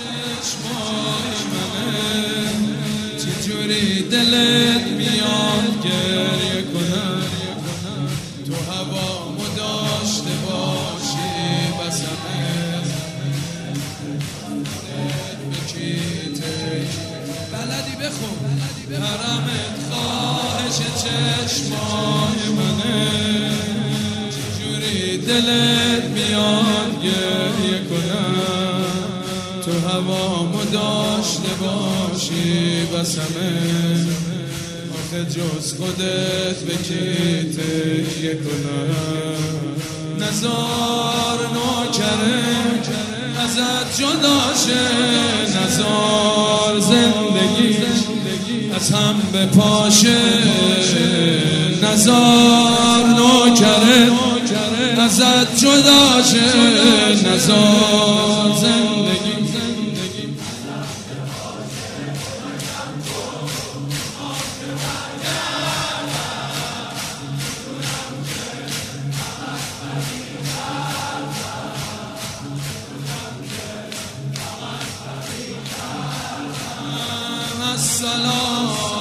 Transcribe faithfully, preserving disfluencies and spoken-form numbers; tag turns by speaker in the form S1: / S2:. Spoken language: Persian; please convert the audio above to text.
S1: چشمای منه چجوری دلت میاد گریه کنم تو هوامو داشته باشی بسمه بکیته بلدی بخون حرمت خواهش چشمای منه چجوری دلت میاد گریه کنم تو هوامو داشته باشی بسمه آخه جز خودت به کی تکیه کنم نزار نوکره ازت جداشه نزار زندگی از هم به پاشه نزار نوکره ازت جداشه نزار زندگی السلام